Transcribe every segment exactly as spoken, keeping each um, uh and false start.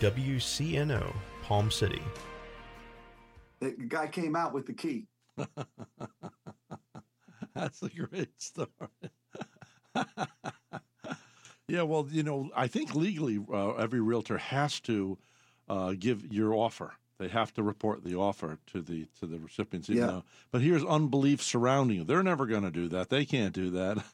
W C N O, Palm City. The guy came out with the key. That's a great story. Yeah, well, you know, I think legally uh, every realtor has to uh, give your offer. They have to report the offer to the to the recipients. Even Yeah. though, but here's unbelief surrounding it. They're never going to do that. They can't do that.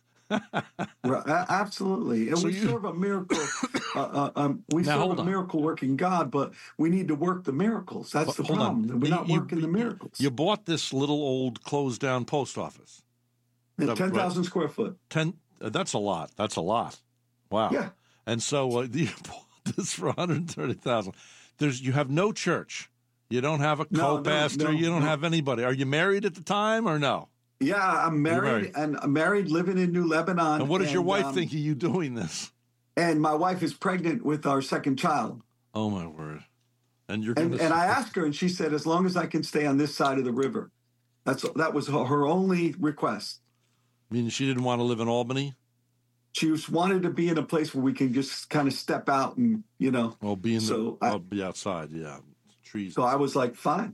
Right, a- absolutely. And So we you- serve a miracle. Uh, uh, um, we Now, serve hold a on. miracle working God, but we need to work the miracles. That's the Hold on. problem. We're not You- working you- the miracles. You bought this little old closed down post office. And ten thousand square foot. Ten. Uh, that's a lot. That's a lot. Wow. Yeah. And so uh, you bought this for one hundred thirty thousand. There's you have no church. You don't have a No, no, co-pastor. no, you don't no. have anybody. Are you married at the time or no? Yeah, I'm married, married. and I'm married, living in New Lebanon. And what does your wife um, think of you doing this? And my wife is pregnant with our second child. Oh my word! And you're And, gonna and I asked her, and she said, as long as I can stay on this side of the river. That's that was her, her only request. I mean, she didn't want to live in Albany. She just wanted to be in a place where we can just kind of step out and, you know. Well, be in So the, I- well, be outside. Yeah, trees. So I was like, fine.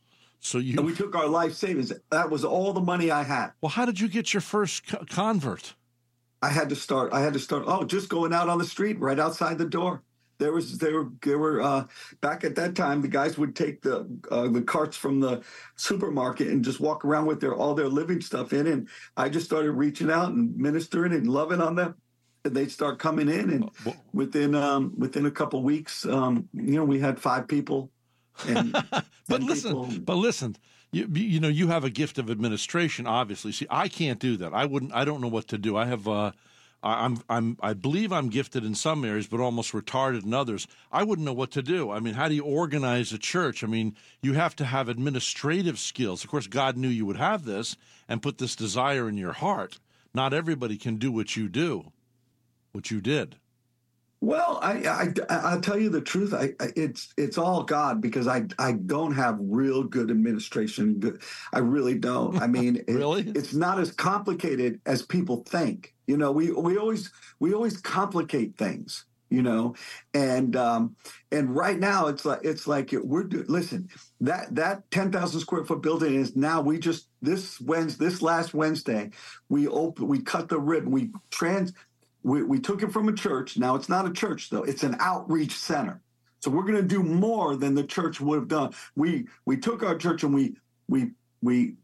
So you. And we took our life savings. That was all the money I had. Well, how did you get your first co- convert? I had to start. I had to start. Oh, just going out on the street, right outside the door. There was. They were. They were. Uh, back at that time, the guys would take the uh, the carts from the supermarket and just walk around with their all their living stuff in. And I just started reaching out and ministering and loving on them. And they'd start coming in, and Well- within um, within a couple weeks, um, you know, we had five people. And But ten listen, people. but listen, you you know you have a gift of administration. Obviously, see, I can't do that. I wouldn't. I don't know what to do. I have. Uh, I- I'm. I'm. I believe I'm gifted in some areas, but almost retarded in others. I wouldn't know what to do. I mean, how do you organize a church? I mean, you have to have administrative skills. Of course, God knew you would have this and put this desire in your heart. Not everybody can do what you do, what you did. Well, I, I, I'll tell you the truth. I, I, it's it's all God, because I I don't have real good administration. Good- I really don't. I mean, it- Really? it's not as complicated as people think. You know, we we always we always complicate things. You know, and um, and right now it's like it's like we're do, listen that that ten thousand square foot building is now we just this Wednesday this last Wednesday we open we cut the ribbon we trans. We, we took it from a church. Now, it's not a church, though. It's an outreach center. So we're going to do more than the church would have done. We we took our church and we we we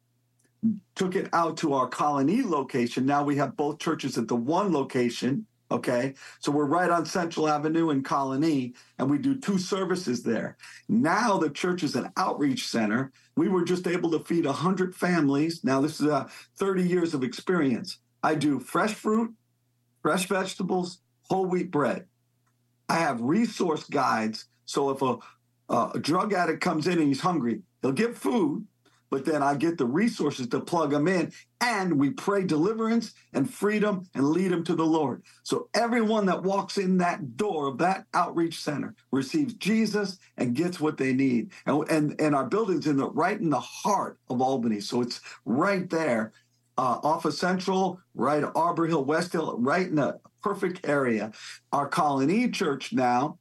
took it out to our Colony location. Now we have both churches at the one location, okay? So we're right on Central Avenue in Colony, and we do two services there. Now the church is an outreach center. We were just able to feed one hundred families. Now, this is uh, thirty years of experience. I do fresh fruit, fresh vegetables, whole wheat bread. I have resource guides. So if a, a drug addict comes in and he's hungry, he'll get food, but then I get the resources to plug him in, and we pray deliverance and freedom and lead him to the Lord. So everyone that walks in that door of that outreach center receives Jesus and gets what they need. And and, and our building's in the right in the heart of Albany. So it's right there. Uh, off of Central, right at Arbor Hill, West Hill, right in the perfect area. Our Colony Church now,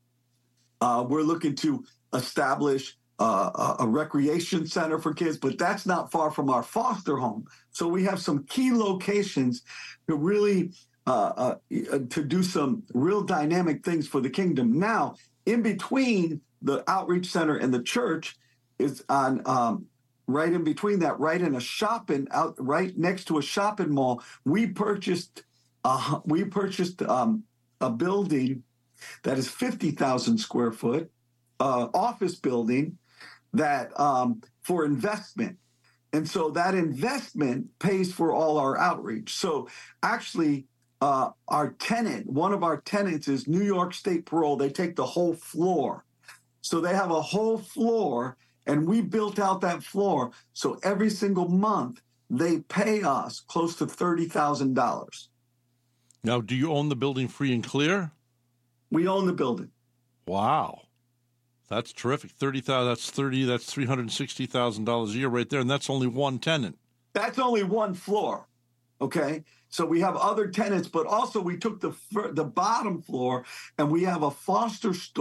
uh, we're looking to establish uh, a, a recreation center for kids, but that's not far from our foster home. So we have some key locations to really uh, uh, to do some real dynamic things for the kingdom. Now, in between the outreach center and the church is on. Um, Right in between that, right in a shopping out, right next to a shopping mall, we purchased, uh, we purchased um, a building that is fifty thousand square foot, uh, office building that um, for investment, and so that investment pays for all our outreach. So actually, uh, our tenant, one of our tenants is New York State Parole. They take the whole floor, so they have a whole floor. And we built out that floor. So every single month, they pay us close to thirty thousand dollars. Now, do you own the building free and clear? We own the building. Wow. That's terrific. thirty thousand dollars, that's thirty, that's three hundred sixty thousand dollars a year right there, and that's only one tenant. That's only one floor, okay? So we have other tenants, but also we took the the bottom floor, and we have a foster store.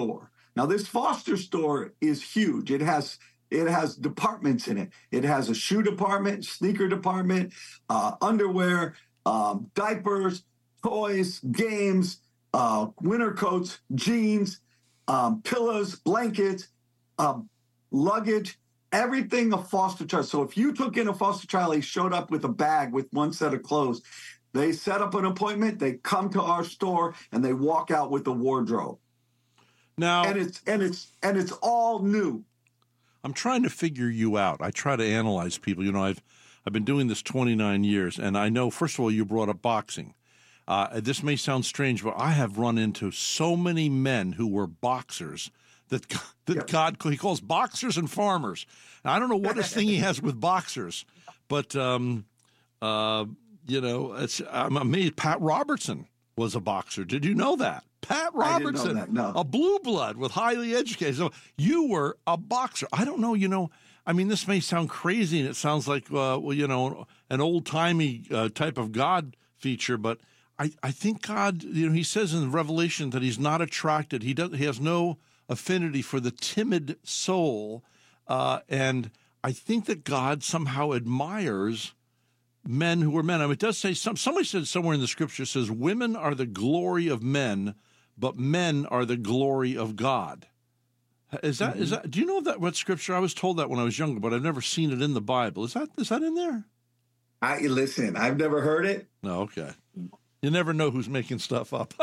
Now, this Foster store is huge. It has it has departments in it. It has a shoe department, sneaker department, uh, underwear, um, diapers, toys, games, uh, winter coats, jeans, um, pillows, blankets, um, luggage, everything a foster child. So if you took in a foster child, he showed up with a bag with one set of clothes. They set up an appointment, they come to our store, and they walk out with a wardrobe. Now, and it's and it's and it's all new. I'm trying to figure you out. I try to analyze people. You know, I've I've been doing this twenty-nine years, and I know, first of all, you brought up boxing. Uh, this may sound strange, but I have run into so many men who were boxers that that Yes. God he calls boxers and farmers. And I don't know what this thing he has with boxers, but um, uh, you know, it's I'm amazed. Pat Robertson was a boxer. Did you know that? Pat Robertson, I didn't know that, no. a blue blood with highly educated. So you were a boxer. I don't know. You know, I mean, this may sound crazy, and it sounds like uh, well, you know, an old timey uh, type of God feature, but I, I think God, you know, he says in Revelation that he's not attracted. He does. He has no affinity for the timid soul, uh, and I think that God somehow admires men who are men. I mean, it does say some. Somebody said somewhere in the scripture says women are the glory of men, but men are the glory of God. Is that mm-hmm. is that? Do you know that what scripture? I was told that when I was younger, but I've never seen it in the Bible. Is that is that in there? I listen. I've never heard it. No, okay. You never know who's making stuff up.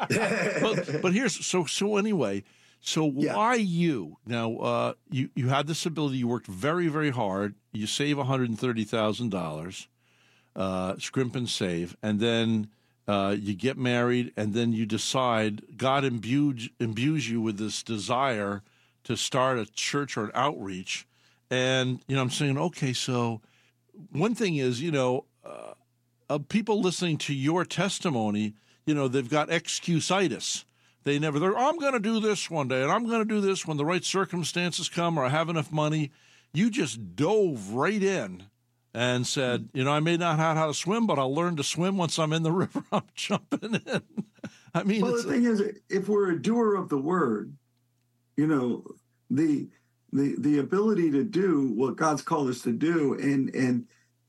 but, but here's so so anyway. So Yeah. why you now? Uh, you you had this ability. You worked very very hard. You save one hundred and thirty thousand dollars, uh, scrimp and save, and then uh, you get married, and then you decide God imbues imbues you with this desire to start a church or an outreach. And you know, I'm saying, okay, so one thing is, you know, uh, uh, people listening to your testimony, you know, they've got excuse-itis. They never, they're, I'm going to do this one day, and I'm going to do this when the right circumstances come or I have enough money. You just dove right in and said, you know, I may not know how to swim, but I'll learn to swim once I'm in the river. I'm jumping in. I mean, Well, it's, the thing is, if we're a doer of the word, you know, the the the ability to do what God's called us to do, and and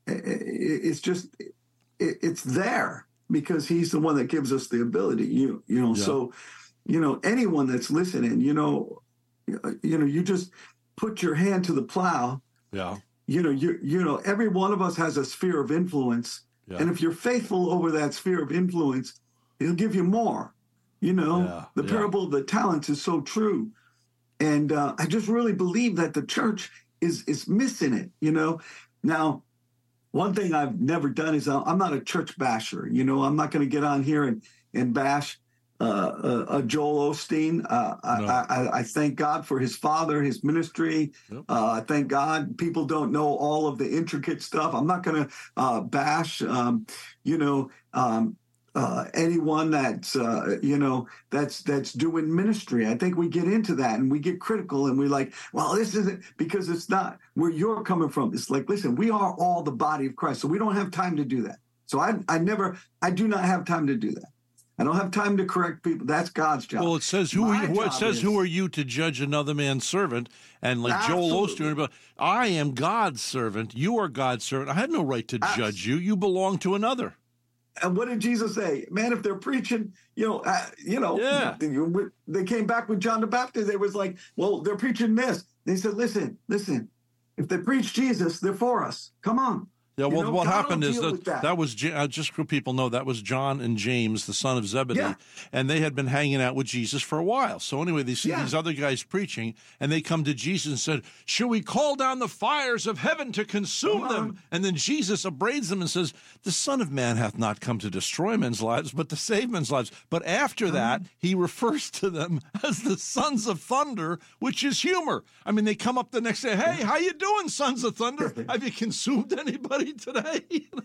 it's just it, it's there because He's the one that gives us the ability. You you know, Yeah. so you know, anyone that's listening, you know, you know, you just put your hand to the plow. yeah, You know, you you know, every one of us has a sphere of influence, yeah. and if you're faithful over that sphere of influence, He'll give you more. You know, Yeah, the yeah. parable of the talents is so true. And uh, I just really believe that the church is is missing it, you know. Now, one thing I've never done is uh, I'm not a church basher. You know, I'm not going to get on here and, and bash uh, uh, uh, Joel Osteen. Uh, No. I, I, I thank God for his father, his ministry. Yep. Uh, I thank God people don't know all of the intricate stuff. I'm not going to uh, bash, um, you know, um, Uh, anyone that's uh, you know that's that's doing ministry. I think we get into that and we get critical and we're like, well, this isn't because it's not where you're coming from. It's like, listen, we are all the body of Christ, so we don't have time to do that. So I I never I do not have time to do that. I don't have time to correct people. That's God's job. Well, it says who My are you, well, it job says is- who are you to judge another man's servant? And like Joel Absolutely. Osteen, but I am God's servant. You are God's servant. I have no right to Abs- judge you. You belong to another. And what did Jesus say? Man, if they're preaching, you know, uh, you know, Yeah. they, they came back with John the Baptist. They was like, well, they're preaching this. They said, listen, listen, if they preach Jesus, they're for us. Come on. Yeah, You well, know, what God will happened is deal that, with that. that was, Ja- uh, just so people know, that was John and James, the son of Zebedee, Yeah. and they had been hanging out with Jesus for a while. So anyway, they see Yeah. these other guys preaching, and they come to Jesus and said, should we call down the fires of heaven to consume Come them? on. And then Jesus upbraids them and says, the Son of Man hath not come to destroy men's lives, but to save men's lives. But after that, he refers to them as the sons of thunder, which is humor. I mean, they come up the next day, hey, how you doing, sons of thunder? Have you consumed anybody today?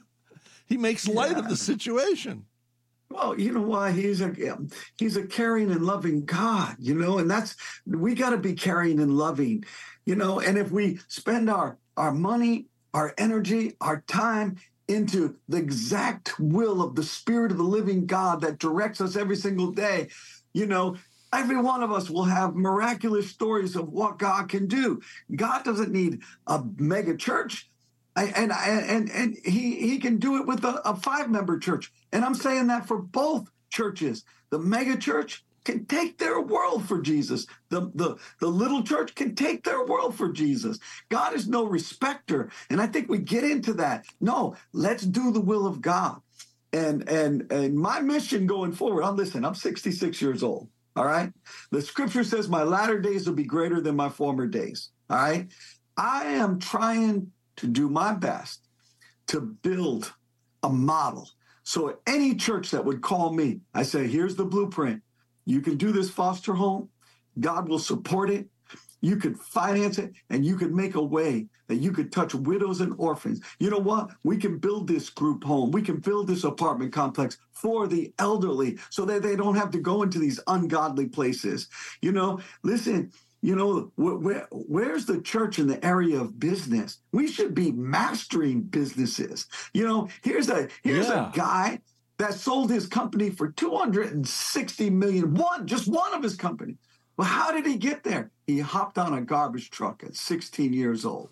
He makes light of Yeah. the situation. Well, you know why? He's a he's a caring and loving God, you know, and that's we got to be caring and loving, you know, and if we spend our our money, our energy, our time into the exact will of the Spirit of the living God that directs us every single day, you know, Every one of us will have miraculous stories of what God can do. God doesn't need a mega church. And and and he he can do it with a, a five-member church. And I'm saying that for both churches. The mega church can take their world for Jesus. The, the, the little church can take their world for Jesus. God is no respecter. And I think we get into that. No, let's do the will of God. And and and my mission going forward, I'm listen, I'm sixty-six years old. All right. The scripture says my latter days will be greater than my former days. All right. I am trying to do my best to build a model. So any church that would call me, I say, here's the blueprint. You can do this foster home. God will support it. You could finance it, and you could make a way that you could touch widows and orphans. You know what? We can build this group home. We can build this apartment complex for the elderly so that they don't have to go into these ungodly places. You know, listen, you know, where, where, where's the church in the area of business? We should be mastering businesses. You know, here's a here's yeah. a guy that sold his company for two hundred sixty million dollars. One, just one of his companies. Well, how did he get there? He hopped on a garbage truck at sixteen years old.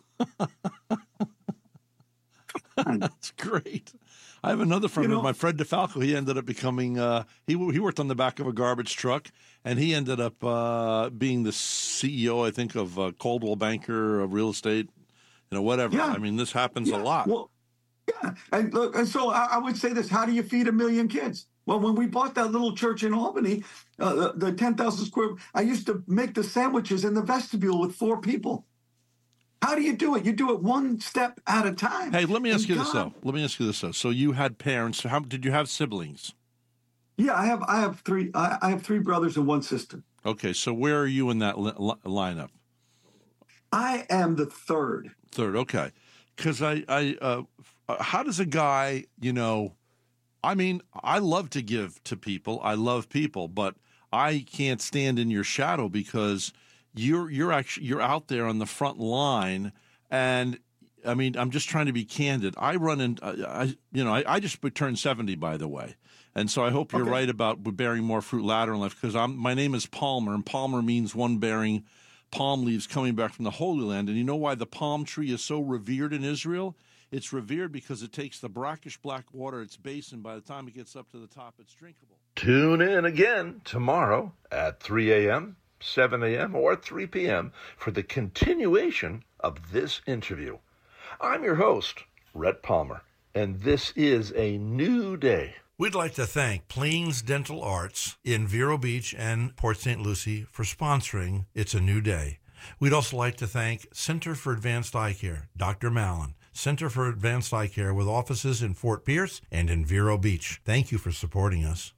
That's great. I have another friend, you know, my Fred DeFalco. He ended up becoming, uh, he he worked on the back of a garbage truck, and he ended up uh, being the C E O, I think, of uh, Coldwell Banker, of real estate, you know, whatever. Yeah. I mean, this happens yeah. a lot. Well, yeah. And look, and so I, I would say this, how do you feed a million kids? Well, when we bought that little church in Albany, uh, the, the ten thousand square, I used to make the sandwiches in the vestibule with four people. How do you do it? You do it one step at a time. Hey, let me ask and you God, this, though. Let me ask you this, though. So you had parents. How did you have siblings? Yeah, I have I have three I, I have three brothers and one sister. Okay, so where are you in that li- lineup? I am the third. Third, okay. Because I, I uh, how does a guy, you know, I mean, I love to give to people. I love people, but I can't stand in your shadow because you're you're actually you're out there on the front line, and I mean, I'm just trying to be candid. I run in, I you know, I, I just turned seventy, by the way, and so I hope you're okay. right about bearing more fruit later in life, because I'm my name is Palmer, and Palmer means one bearing palm leaves coming back from the Holy Land. And you know why the palm tree is so revered in Israel? It's revered because it takes the brackish black water at its base, and by the time it gets up to the top, it's drinkable. Tune in again tomorrow at three a.m., seven a.m., or three p.m. for the continuation of this interview. I'm your host, Rhett Palmer, and this is a new day. We'd like to thank Plains Dental Arts in Vero Beach and Port Saint Lucie for sponsoring It's a New Day. We'd also like to thank Center for Advanced Eye Care, Doctor Mallon, Center for Advanced Eye Care with offices in Fort Pierce and in Vero Beach. Thank you for supporting us.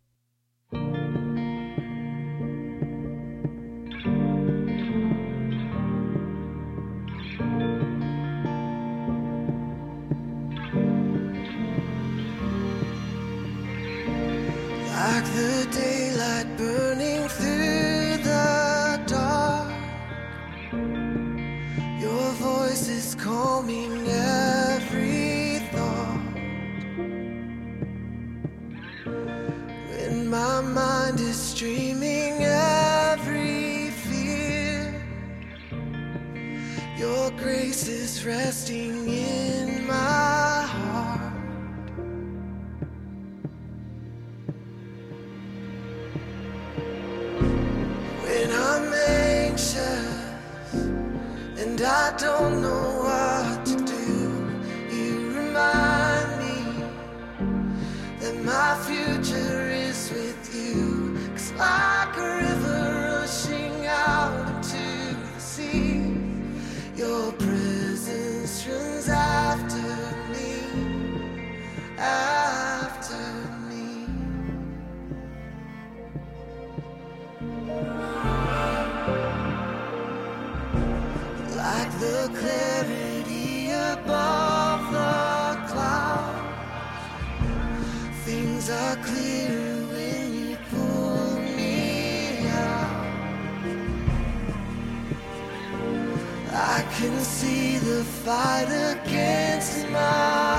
Like the daylight burning through the dark, your voice is calming every thought. When my mind is streaming every fear, your grace is resting in my heart. When I'm anxious and I don't know what to do, you remind me that my future is with you. 'Cause like a river rushing out into the sea, your presence runs after me, after me. Like the clarity above the clouds, things are clearer when you pull me out. I can see the fight against my